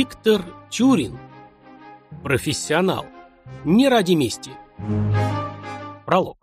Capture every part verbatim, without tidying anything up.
Виктор Тюрин. Профессионал. Не ради мести. Пролог.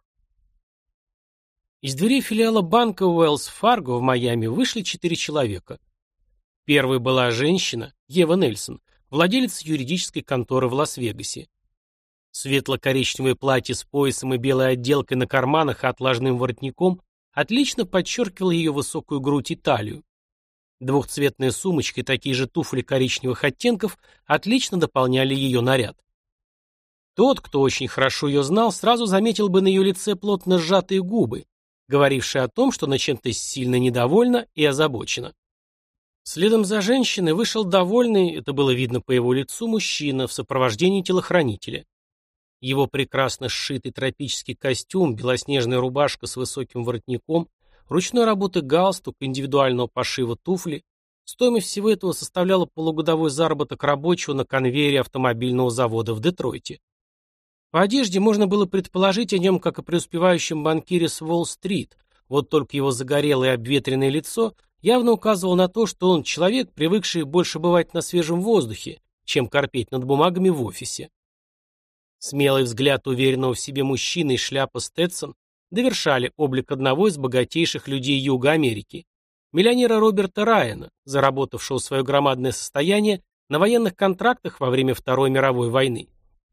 Из дверей филиала банка Уэллс Фарго в Майами вышли четыре человека. Первой была женщина, Ева Нельсон, владелец юридической конторы в Лас-Вегасе. Светло-коричневое платье с поясом и белой отделкой на карманах и отложным воротником отлично подчеркивало ее высокую грудь и талию. Двухцветная сумочка и такие же туфли коричневых оттенков отлично дополняли ее наряд. Тот, кто очень хорошо ее знал, сразу заметил бы на ее лице плотно сжатые губы, говорившие о том, что она чем-то сильно недовольна и озабочена. Следом за женщиной вышел довольный, это было видно по его лицу, мужчина в сопровождении телохранителя. Его прекрасно сшитый тропический костюм, белоснежная рубашка с высоким воротником, ручной работы галстук, индивидуального пошива туфли. Стоимость всего этого составляла полугодовой заработок рабочего на конвейере автомобильного завода в Детройте. По одежде можно было предположить о нем как о преуспевающем банкире с Уолл-стрит, вот только его загорелое и обветренное лицо явно указывало на то, что он человек, привыкший больше бывать на свежем воздухе, чем корпеть над бумагами в офисе. Смелый взгляд уверенного в себе мужчины и шляпа Стетсон довершали облик одного из богатейших людей Юга Америки, миллионера Роберта Райана, заработавшего свое громадное состояние на военных контрактах во время Второй мировой войны.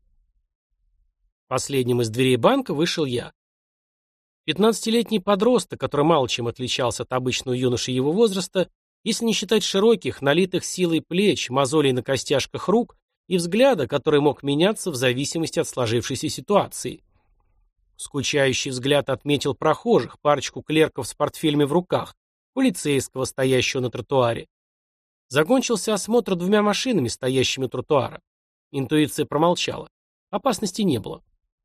Последним из дверей банка вышел я. Пятнадцатилетний подросток, который мало чем отличался от обычного юноши его возраста, если не считать широких, налитых силой плеч, мозолей на костяшках рук и взгляда, который мог меняться в зависимости от сложившейся ситуации. Скучающий взгляд отметил прохожих, парочку клерков с портфелями в руках, полицейского, стоящего на тротуаре. Закончился осмотр двумя машинами, стоящими у тротуара. Интуиция промолчала. Опасности не было.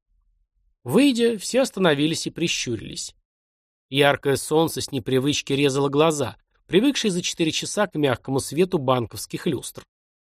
Выйдя, все остановились и прищурились. Яркое солнце с непривычки резало глаза, привыкшие за четыре часа к мягкому свету банковских люстр.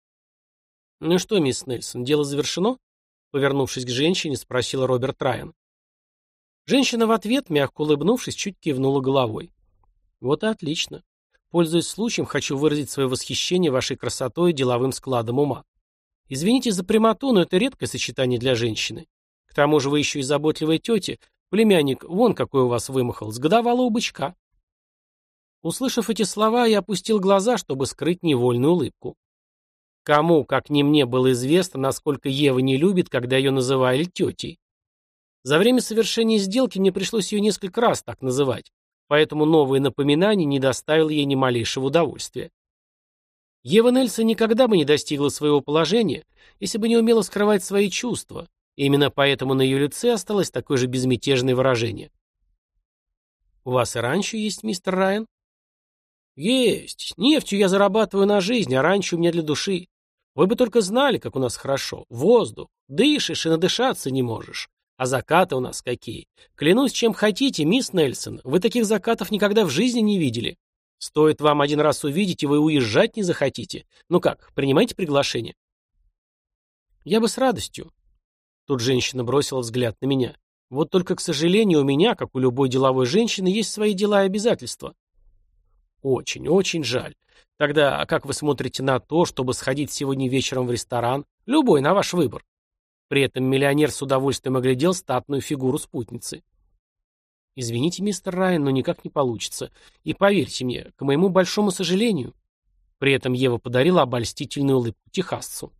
«Ну что, мисс Нельсон, дело завершено?» Повернувшись к женщине, спросила Роберт Райан. Женщина в ответ, мягко улыбнувшись, чуть кивнула головой. «Вот и отлично. Пользуясь случаем, хочу выразить свое восхищение вашей красотой и деловым складом ума. Извините за прямоту, но это редкое сочетание для женщины. К тому же вы еще и заботливая тетя. Племянник, вон какой у вас вымахал, с годовалого бычка». Услышав эти слова, я опустил глаза, чтобы скрыть невольную улыбку. Кому, как не мне, было известно, насколько Ева не любит, когда ее называли тетей. За время совершения сделки мне пришлось ее несколько раз так называть, поэтому новое напоминание не доставило ей ни малейшего удовольствия. Ева Нельсон никогда бы не достигла своего положения, если бы не умела скрывать свои чувства, и именно поэтому на ее лице осталось такое же безмятежное выражение. «У вас и ранчо есть, мистер Райан?» «Есть. Нефтью я зарабатываю на жизнь, а ранчо у меня для души. Вы бы только знали, как у нас хорошо. Воздух. Дышишь и надышаться не можешь. А закаты у нас какие. Клянусь, чем хотите, мисс Нельсон, вы таких закатов никогда в жизни не видели. Стоит вам один раз увидеть, и вы уезжать не захотите. Ну как, принимаете приглашение?» «Я бы с радостью». Тут женщина бросила взгляд на меня. «Вот только, к сожалению, у меня, как у любой деловой женщины, есть свои дела и обязательства». «Очень, очень жаль. Тогда как вы смотрите на то, чтобы сходить сегодня вечером в ресторан? Любой, на ваш выбор». При этом миллионер с удовольствием оглядел статную фигуру спутницы. «Извините, мистер Райан, но никак не получится. И поверьте мне, к моему большому сожалению». При этом Ева подарила обольстительную улыбку техасцу.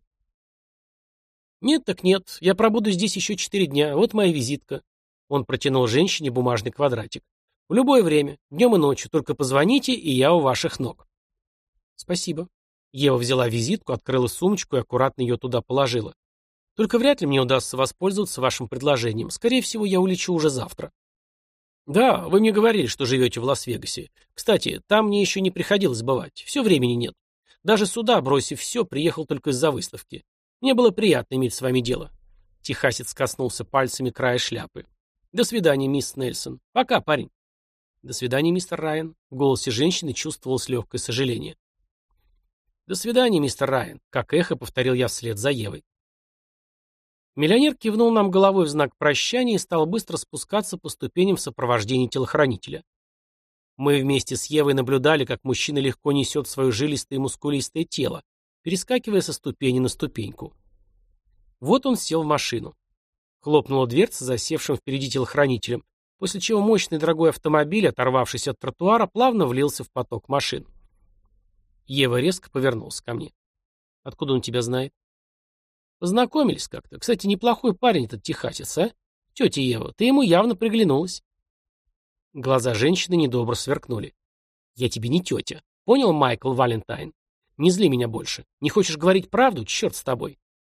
«Нет так нет, я пробуду здесь еще четыре дня, вот моя визитка». Он протянул женщине бумажный квадратик. «В любое время, днем и ночью, только позвоните, и я у ваших ног». «Спасибо». Ева взяла визитку, открыла сумочку и аккуратно ее туда положила. «Только вряд ли мне удастся воспользоваться вашим предложением. Скорее всего, я улечу уже завтра». «Да, вы мне говорили, что живете в Лас-Вегасе. Кстати, там мне еще не приходилось бывать. Все времени нет. Даже сюда, бросив все, приехал только из-за выставки. Мне было приятно иметь с вами дело». Техасец коснулся пальцами края шляпы. «До свидания, мисс Нельсон. Пока, парень». «До свидания, мистер Райан». В голосе женщины чувствовалось легкое сожаление. «До свидания, мистер Райан», — как эхо повторил я вслед за Евой. Миллионер кивнул нам головой в знак прощания и стал быстро спускаться по ступеням в сопровождении телохранителя. Мы вместе с Евой наблюдали, как мужчина легко несет свое жилистое и мускулистое тело, перескакивая со ступени на ступеньку. Вот он сел в машину. Хлопнула дверца засевшим впереди телохранителем, после чего мощный дорогой автомобиль, оторвавшись от тротуара, плавно влился в поток машин. Ева резко повернулся ко мне. «Откуда он тебя знает?» «Познакомились как-то. Кстати, неплохой парень этот техасец, а? Тетя Ева, ты ему явно приглянулась». Глаза женщины недобро сверкнули. «Я тебе не тетя. Понял, Майкл Валентайн? Не зли меня больше. Не хочешь говорить правду? Черт с тобой».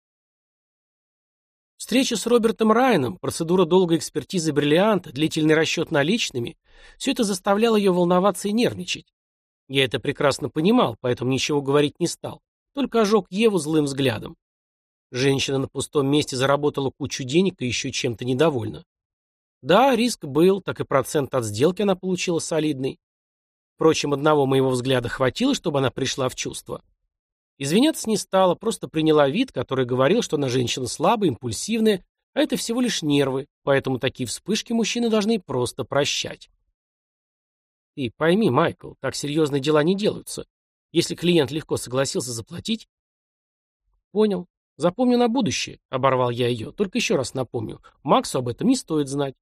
Встреча с Робертом Райаном, процедура долгой экспертизы бриллианта, длительный расчет наличными — все это заставляло ее волноваться и нервничать. Я это прекрасно понимал, поэтому ничего говорить не стал, только ожег Еву злым взглядом. Женщина на пустом месте заработала кучу денег и еще чем-то недовольна. Да, риск был, так и процент от сделки она получила солидный. Впрочем, одного моего взгляда хватило, чтобы она пришла в чувство. Извиняться не стала, просто приняла вид, который говорил, что она женщина слабая, импульсивная, а это всего лишь нервы, поэтому такие вспышки мужчины должны просто прощать. Ты пойми, Майкл, так серьезные дела не делаются. Если клиент легко согласился заплатить... Понял. Запомню на будущее, оборвал я ее. Только еще раз напомню, Максу об этом не стоит знать.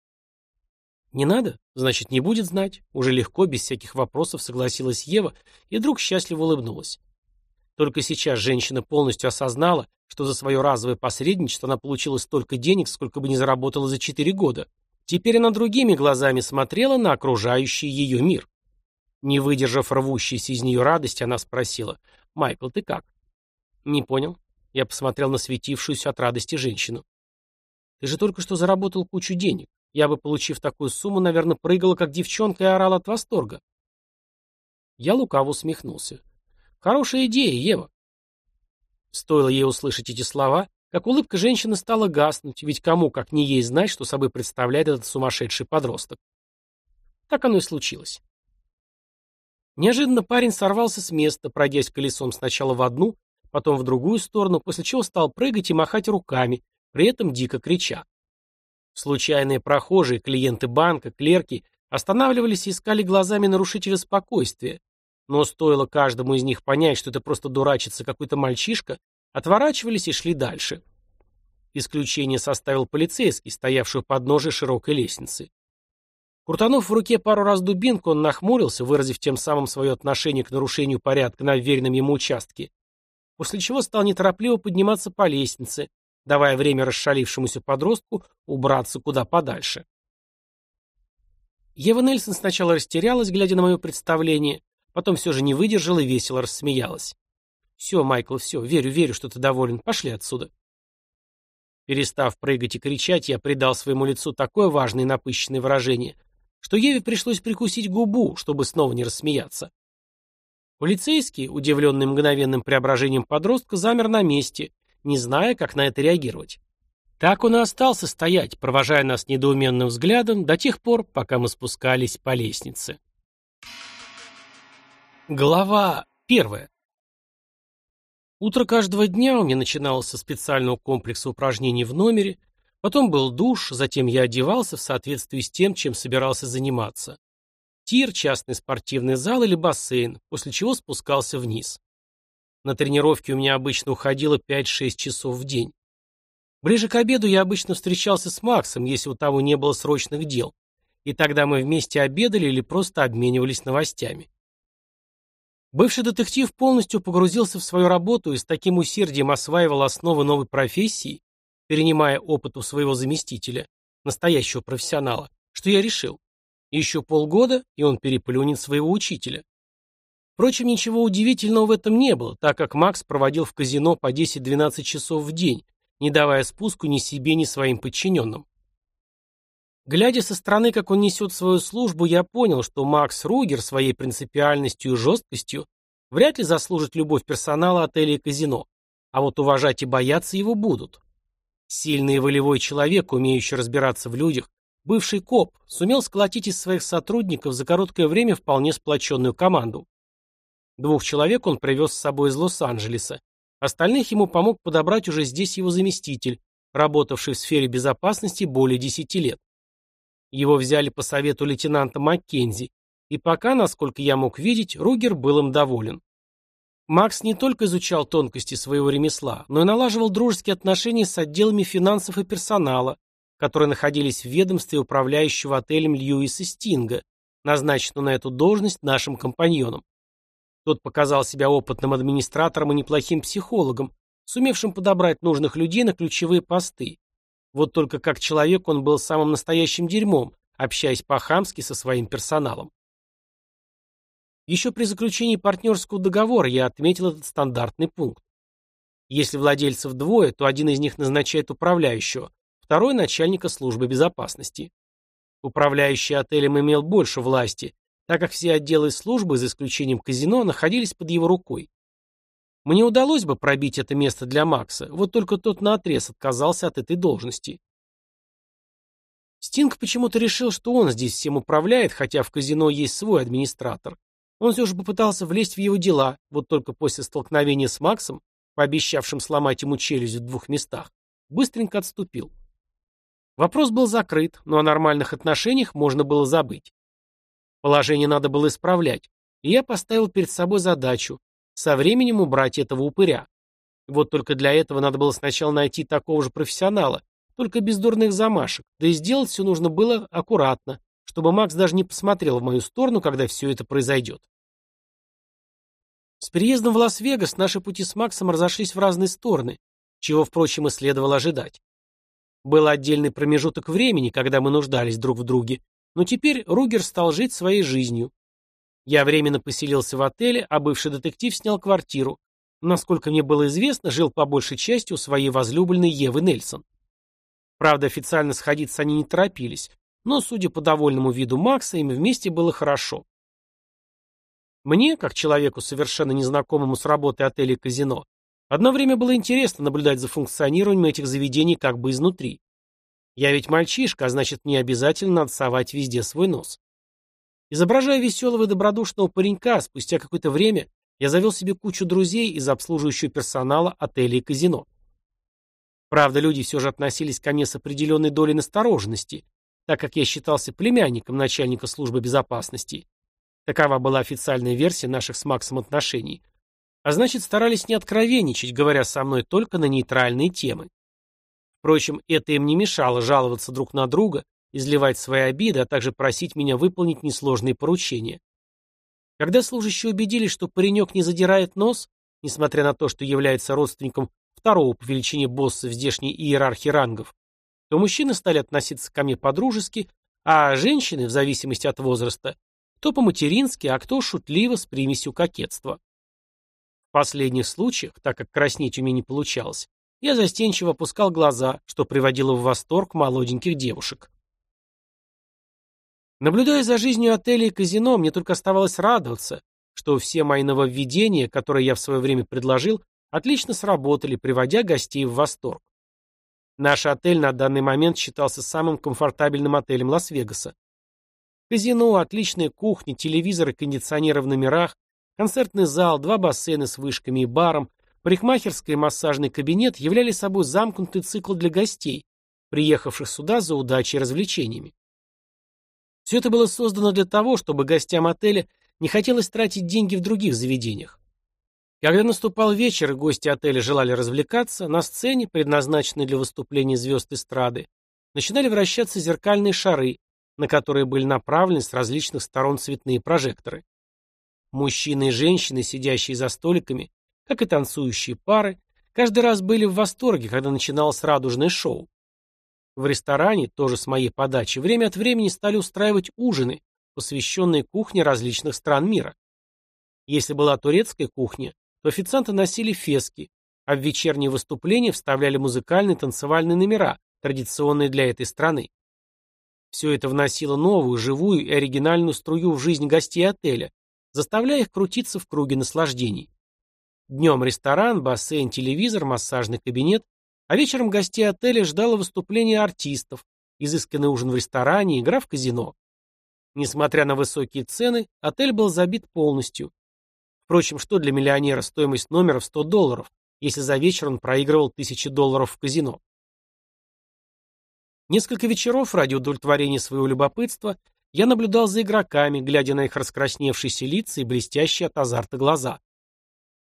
Не надо? Значит, не будет знать. Уже легко, без всяких вопросов согласилась Ева и вдруг счастливо улыбнулась. Только сейчас женщина полностью осознала, что за свое разовое посредничество она получила столько денег, сколько бы не заработала за четыре года. Теперь она другими глазами смотрела на окружающий ее мир. Не выдержав рвущейся из нее радости, она спросила: «Майкл, ты как?» «Не понял». Я посмотрел на светившуюся от радости женщину. «Ты же только что заработал кучу денег. Я бы, получив такую сумму, наверное, прыгала, как девчонка, и орала от восторга». Я лукаво усмехнулся. «Хорошая идея, Ева». Стоило ей услышать эти слова, как улыбка женщины стала гаснуть, ведь кому, как не ей, знать, что собой представляет этот сумасшедший подросток. Так оно и случилось. Неожиданно парень сорвался с места, пройдясь колесом сначала в одну, потом в другую сторону, после чего стал прыгать и махать руками, при этом дико крича. Случайные прохожие, клиенты банка, клерки останавливались и искали глазами нарушителя спокойствия, но стоило каждому из них понять, что это просто дурачится какой-то мальчишка, отворачивались и шли дальше. Исключение составил полицейский, стоявший у подножия широкой лестницы. Крутанув в руке пару раз дубинку, он нахмурился, выразив тем самым свое отношение к нарушению порядка на вверенном ему участке, после чего стал неторопливо подниматься по лестнице, давая время расшалившемуся подростку убраться куда подальше. Ева Нельсон сначала растерялась, глядя на мое представление, потом все же не выдержала и весело рассмеялась. «Все, Майкл, все, верю, верю, что ты доволен. Пошли отсюда». Перестав прыгать и кричать, я придал своему лицу такое важное и напыщенное выражение, что Еве пришлось прикусить губу, чтобы снова не рассмеяться. Полицейский, удивленный мгновенным преображением подростка, замер на месте, не зная, как на это реагировать. Так он и остался стоять, провожая нас недоуменным взглядом до тех пор, пока мы спускались по лестнице. Глава первая. Утро каждого дня у меня начиналось со специального комплекса упражнений в номере, потом был душ, затем я одевался в соответствии с тем, чем собирался заниматься. Тир, частный спортивный зал или бассейн, после чего спускался вниз. На тренировки у меня обычно уходило пять-шесть часов в день. Ближе к обеду я обычно встречался с Максом, если у того не было срочных дел, и тогда мы вместе обедали или просто обменивались новостями. Бывший детектив полностью погрузился в свою работу и с таким усердием осваивал основы новой профессии, перенимая опыт у своего заместителя, настоящего профессионала, что я решил: еще полгода, и он переплюнет своего учителя. Впрочем, ничего удивительного в этом не было, так как Макс проводил в казино по десять-двенадцать часов в день, не давая спуску ни себе, ни своим подчиненным. Глядя со стороны, как он несет свою службу, я понял, что Макс Ругер своей принципиальностью и жесткостью вряд ли заслужит любовь персонала отеля и казино, а вот уважать и бояться его будут. Сильный и волевой человек, умеющий разбираться в людях, бывший коп, сумел сколотить из своих сотрудников за короткое время вполне сплоченную команду. Двух человек он привез с собой из Лос-Анджелеса, остальных ему помог подобрать уже здесь его заместитель, работавший в сфере безопасности более десяти лет. Его взяли по совету лейтенанта Маккензи, и пока, насколько я мог видеть, Ругер был им доволен. Макс не только изучал тонкости своего ремесла, но и налаживал дружеские отношения с отделами финансов и персонала, которые находились в ведомстве управляющего отелем Льюиса Стинга, назначенного на эту должность нашим компаньоном. Тот показал себя опытным администратором и неплохим психологом, сумевшим подобрать нужных людей на ключевые посты. Вот только как человек он был самым настоящим дерьмом, общаясь по-хамски со своим персоналом. Еще при заключении партнерского договора я отметил этот стандартный пункт. Если владельцев двое, то один из них назначает управляющего, второй – начальника службы безопасности. Управляющий отелем имел больше власти, так как все отделы службы, за исключением казино, находились под его рукой. Мне удалось бы пробить это место для Макса, вот только тот наотрез отказался от этой должности. Стинг почему-то решил, что он здесь всем управляет, хотя в казино есть свой администратор. Он все же попытался влезть в его дела, вот только после столкновения с Максом, пообещавшим сломать ему челюсть в двух местах, быстренько отступил. Вопрос был закрыт, но о нормальных отношениях можно было забыть. Положение надо было исправлять, и я поставил перед собой задачу со временем убрать этого упыря. Вот только для этого надо было сначала найти такого же профессионала, только без дурных замашек, да и сделать все нужно было аккуратно, чтобы Макс даже не посмотрел в мою сторону, когда все это произойдет. С переездом в Лас-Вегас наши пути с Максом разошлись в разные стороны, чего, впрочем, и следовало ожидать. Был отдельный промежуток времени, когда мы нуждались друг в друге, но теперь Ругер стал жить своей жизнью. Я временно поселился в отеле, а бывший детектив снял квартиру. Насколько мне было известно, жил по большей части у своей возлюбленной Евы Нельсон. Правда, официально сходиться они не торопились, но, судя по довольному виду Макса, им вместе было хорошо. Мне, как человеку, совершенно незнакомому с работой отеля и казино, одно время было интересно наблюдать за функционированием этих заведений как бы изнутри. Я ведь мальчишка, а значит, мне обязательно надо совать везде свой нос. Изображая веселого и добродушного паренька, спустя какое-то время я завел себе кучу друзей из обслуживающего персонала отеля и казино. Правда, люди все же относились ко мне с определенной долей настороженности, так как я считался племянником начальника службы безопасности. Такова была официальная версия наших с Максом отношений. А значит, старались не откровенничать, говоря со мной только на нейтральные темы. Впрочем, это им не мешало жаловаться друг на друга, изливать свои обиды, а также просить меня выполнить несложные поручения. Когда служащие убедились, что паренек не задирает нос, несмотря на то, что является родственником второго по величине босса в здешней иерархии рангов, то мужчины стали относиться ко мне по-дружески, а женщины, в зависимости от возраста, кто по-матерински, а кто шутливо с примесью кокетства. В последних случаях, так как краснеть у меня не получалось, я застенчиво опускал глаза, что приводило в восторг молоденьких девушек. Наблюдая за жизнью отеля и казино, мне только оставалось радоваться, что все мои нововведения, которые я в свое время предложил, отлично сработали, приводя гостей в восторг. Наш отель на данный момент считался самым комфортабельным отелем Лас-Вегаса. Казино, отличная кухня, телевизор и кондиционеры в номерах, концертный зал, два бассейна с вышками и баром, парикмахерская и массажный кабинет являли собой замкнутый цикл для гостей, приехавших сюда за удачей и развлечениями. Все это было создано для того, чтобы гостям отеля не хотелось тратить деньги в других заведениях. Когда наступал вечер и гости отеля желали развлекаться, на сцене, предназначенной для выступления звезд эстрады, начинали вращаться зеркальные шары, на которые были направлены с различных сторон цветные прожекторы. Мужчины и женщины, сидящие за столиками, как и танцующие пары, каждый раз были в восторге, когда начиналось радужное шоу. В ресторане, тоже с моей подачи, время от времени стали устраивать ужины, посвященные кухне различных стран мира. Если была турецкая кухня, то официанты носили фески, а в вечерние выступления вставляли музыкальные танцевальные номера, традиционные для этой страны. Все это вносило новую, живую и оригинальную струю в жизнь гостей отеля, заставляя их крутиться в круге наслаждений. Днем ресторан, бассейн, телевизор, массажный кабинет, а вечером гостей отеля ждало выступление артистов, изысканный ужин в ресторане, игра в казино. Несмотря на высокие цены, отель был забит полностью. Впрочем, что для миллионера стоимость номера в сто долларов, если за вечер он проигрывал тысячи долларов в казино? Несколько вечеров ради удовлетворения своего любопытства я наблюдал за игроками, глядя на их раскрасневшиеся лица и блестящие от азарта глаза.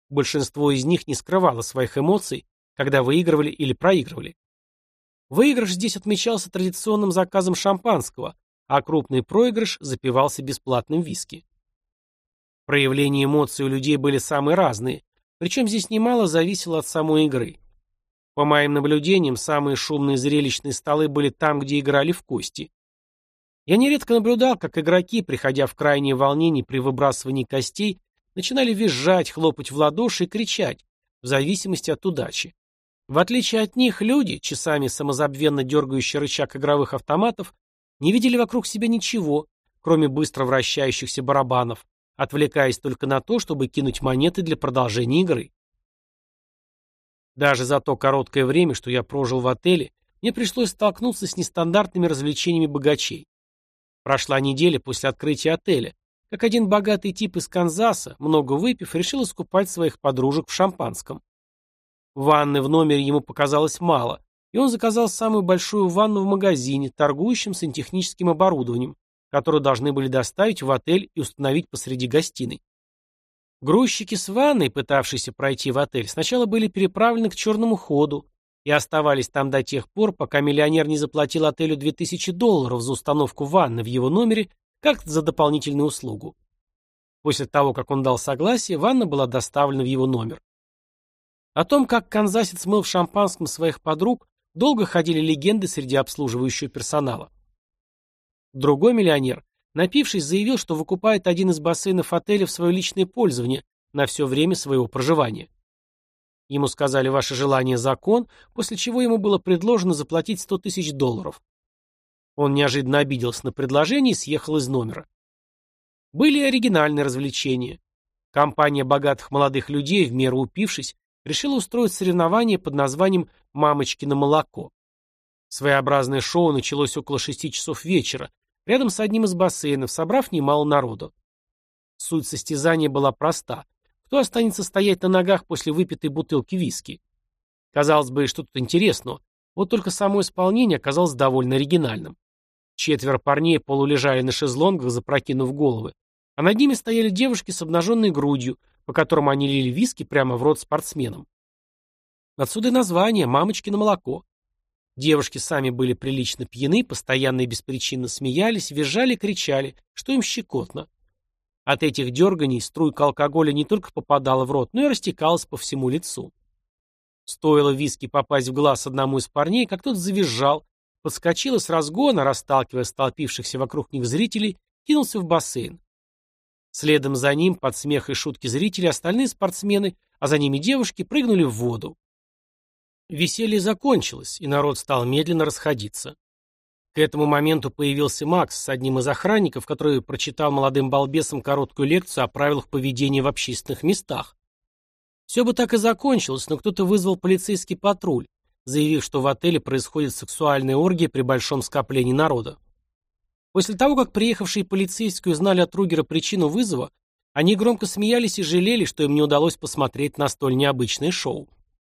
Большинство из них не скрывало своих эмоций, когда выигрывали или проигрывали. Выигрыш здесь отмечался традиционным заказом шампанского, а крупный проигрыш запивался бесплатным виски. Проявления эмоций у людей были самые разные, причем здесь немало зависело от самой игры. По моим наблюдениям, самые шумные зрелищные столы были там, где играли в кости. Я нередко наблюдал, как игроки, приходя в крайнее волнение при выбрасывании костей, начинали визжать, хлопать в ладоши и кричать, в зависимости от удачи. В отличие от них, люди, часами самозабвенно дергающие рычаг игровых автоматов, не видели вокруг себя ничего, кроме быстро вращающихся барабанов, отвлекаясь только на то, чтобы кинуть монеты для продолжения игры. Даже за то короткое время, что я прожил в отеле, мне пришлось столкнуться с нестандартными развлечениями богачей. Прошла неделя после открытия отеля, как один богатый тип из Канзаса, много выпив, решил искупать своих подружек в шампанском. Ванны в номере ему показалось мало, и он заказал самую большую ванну в магазине, торгующем сантехническим оборудованием, которую должны были доставить в отель и установить посреди гостиной. Грузчики с ванной, пытавшиеся пройти в отель, сначала были переправлены к черному ходу и оставались там до тех пор, пока миллионер не заплатил отелю две тысячи долларов за установку ванны в его номере, как за дополнительную услугу. После того, как он дал согласие, ванна была доставлена в его номер. О том, как канзасец мыл в шампанском своих подруг, долго ходили легенды среди обслуживающего персонала. Другой миллионер, напившись, заявил, что выкупает один из бассейнов отеля в свое личное пользование на все время своего проживания. Ему сказали «ваше желание – закон», после чего ему было предложено заплатить сто тысяч долларов. Он неожиданно обиделся на предложение и съехал из номера. Были и оригинальные развлечения. Компания богатых молодых людей, в меру упившись, решила устроить соревнование под названием «Мамочкино молоко». Своеобразное шоу началось около шести часов вечера, рядом с одним из бассейнов, собрав немало народу. Суть состязания была проста. Кто останется стоять на ногах после выпитой бутылки виски? Казалось бы, что тут интересного, вот только само исполнение оказалось довольно оригинальным. Четверо парней полулежали на шезлонгах, запрокинув головы, а над ними стояли девушки с обнаженной грудью, по которым они лили виски прямо в рот спортсменам. Отсюда и название «Мамочкино молоко». Девушки сами были прилично пьяны, постоянно и беспричинно смеялись, визжали и кричали, что им щекотно. От этих дерганий струйка алкоголя не только попадала в рот, но и растекалась по всему лицу. Стоило виски попасть в глаз одному из парней, как тот завизжал, подскочил и с разгона, расталкивая столпившихся вокруг них зрителей, кинулся в бассейн. Следом за ним, под смех и шутки зрителей, остальные спортсмены, а за ними девушки, прыгнули в воду. Веселье закончилось, и народ стал медленно расходиться. К этому моменту появился Макс с одним из охранников, который прочитал молодым балбесам короткую лекцию о правилах поведения в общественных местах. Все бы так и закончилось, но кто-то вызвал полицейский патруль, заявив, что в отеле происходит сексуальная оргия при большом скоплении народа. После того, как приехавшие полицейские узнали от Ругера причину вызова, они громко смеялись и жалели, что им не удалось посмотреть на столь необычное шоу.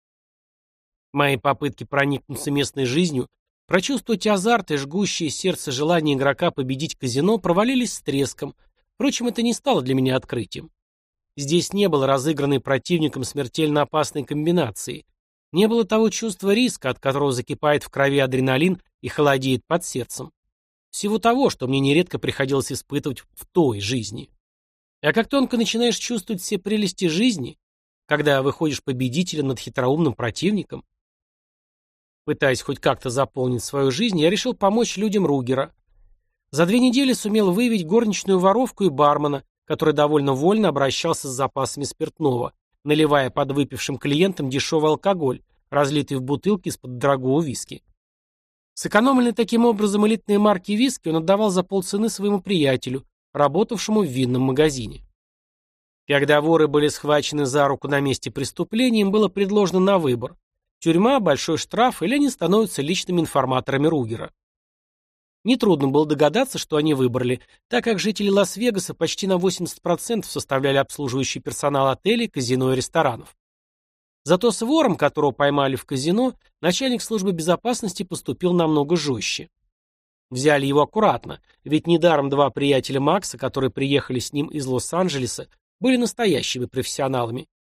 Мои попытки проникнуться местной жизнью, прочувствовать азарт и жгущее сердце желание игрока победить казино провалились с треском. Впрочем, это не стало для меня открытием. Здесь не было разыгранной противником смертельно опасной комбинации. Не было того чувства риска, от которого закипает в крови адреналин и холодеет под сердцем. Всего того, что мне нередко приходилось испытывать в той жизни. А как тонко начинаешь чувствовать все прелести жизни, когда выходишь победителем над хитроумным противником? Пытаясь хоть как-то заполнить свою жизнь, я решил помочь людям Ругера. За две недели сумел выявить горничную воровку и бармена, который довольно вольно обращался с запасами спиртного, наливая подвыпившим клиентам дешевый алкоголь, разлитый в бутылки из-под дорогого виски. Сэкономленные таким образом элитные марки виски он отдавал за полцены своему приятелю, работавшему в винном магазине. Когда воры были схвачены за руку на месте преступления, им было предложено на выбор: тюрьма, большой штраф, или они становятся личными информаторами Ругера. Нетрудно было догадаться, что они выбрали, так как жители Лас-Вегаса почти на восемьдесят процентов составляли обслуживающий персонал отелей, казино и ресторанов. Зато с вором, которого поймали в казино, начальник службы безопасности поступил намного жестче. Взяли его аккуратно, ведь недаром два приятеля Макса, которые приехали с ним из Лос-Анджелеса, были настоящими профессионалами.